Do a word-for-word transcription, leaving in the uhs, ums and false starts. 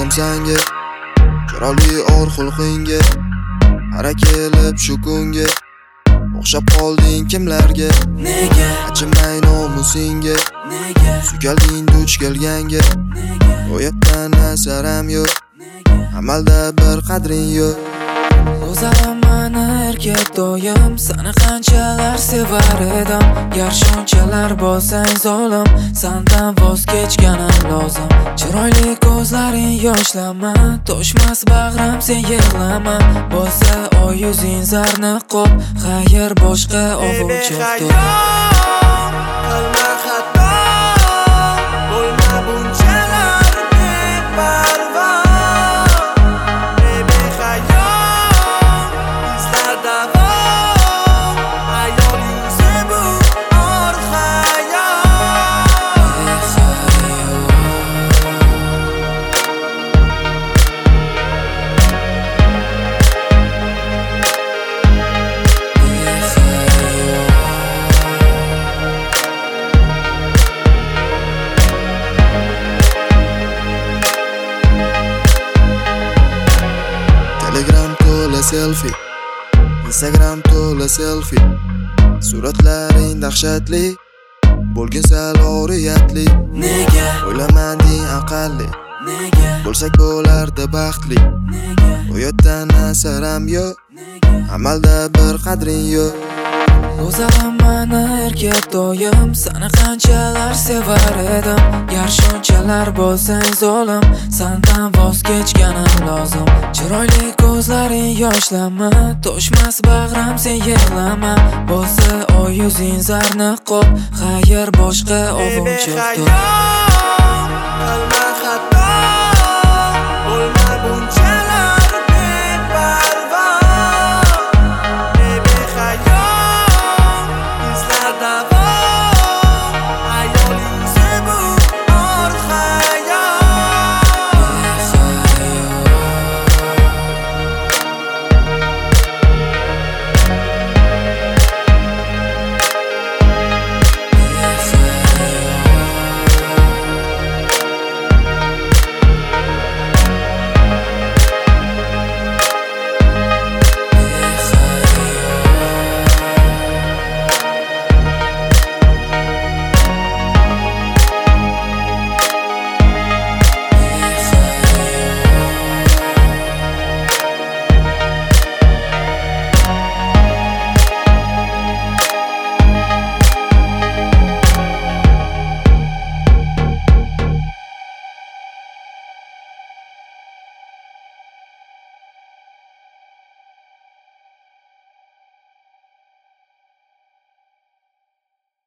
qo'ydim senga, chiroyli or xulqingga, qara kelib shu kunga, o'xshab qolding kimlarga? Nega? Achinmay nomusingga, Nega? suygaling duch kelganga, ro'yobdan asaram yo'q, amalda bir qadring yo'q. O'zim mani erkak do'yim, seni qanchalar sevar edim. Gar shunchalar bo'lsang zolim, sendan voz kechganim lozim. Chiroyli ko'zlaring yoshlama, to'shmas bag'rim sen yig'lama. Bo'lsa oy yuzing zarni qo'p, xayr boshqa ovunchoqdir. Qilma xato, bo'lma bunchalar beparvo. Telegram to'la selfie, Instagram to'la selfie. Suratlaring dahshatli, bo'lgin sal oriyatli. Nega? O'ylamanding aqalli, Nega? bo'lsak bo'lardi baxtli. Nega? Ro'yobdan asaram yo'q, amalda bir qadring yo'q. O'zim mani erkak do'yim, seni qanchalar sevar edim. Gar shunchalar bo'lsang zolim, sendan voz kechganim lozim. Chiroyli ko'zlaring yoshlama, to'shmas bag'rim sen yig'lama. Bo'lsa oy yuzing zarni qo'p, xayr boshqa ovunchoqdir. Qilma xato, bo'lma buncha